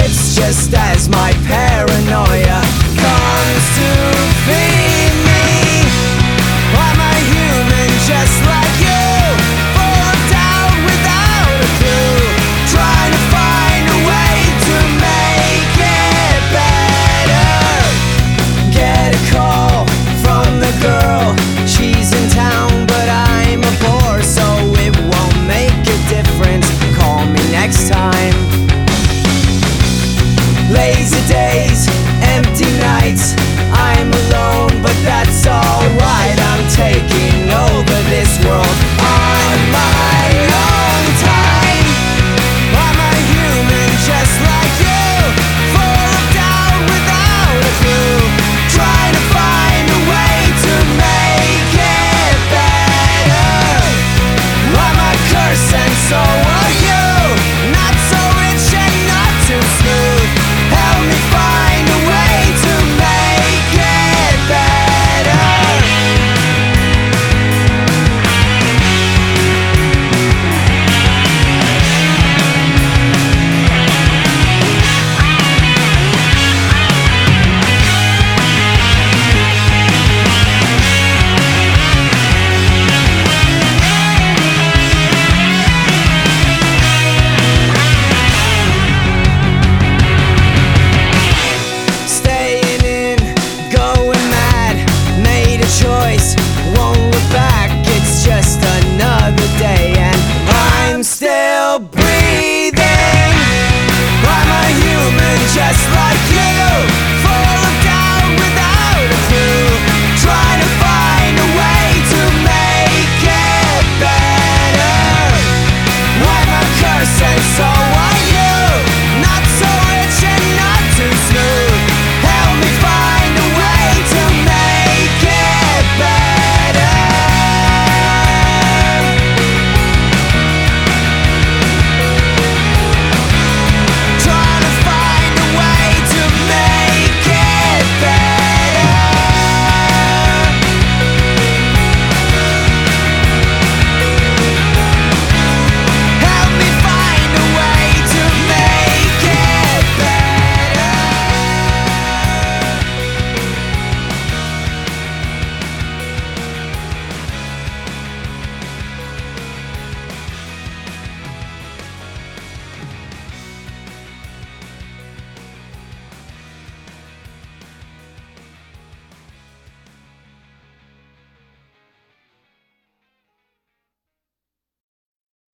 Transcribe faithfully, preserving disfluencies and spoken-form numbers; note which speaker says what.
Speaker 1: It's just as my paranoia comes to feed me. I'm a human just like you, full of doubt without a clue, trying to find a way to make it better. Get a call from the girl, she's in town but I'm a bore, so it won't make a difference. Call me next time. Lazy days, empty nights, I'm alone, but that's alright. I'm taking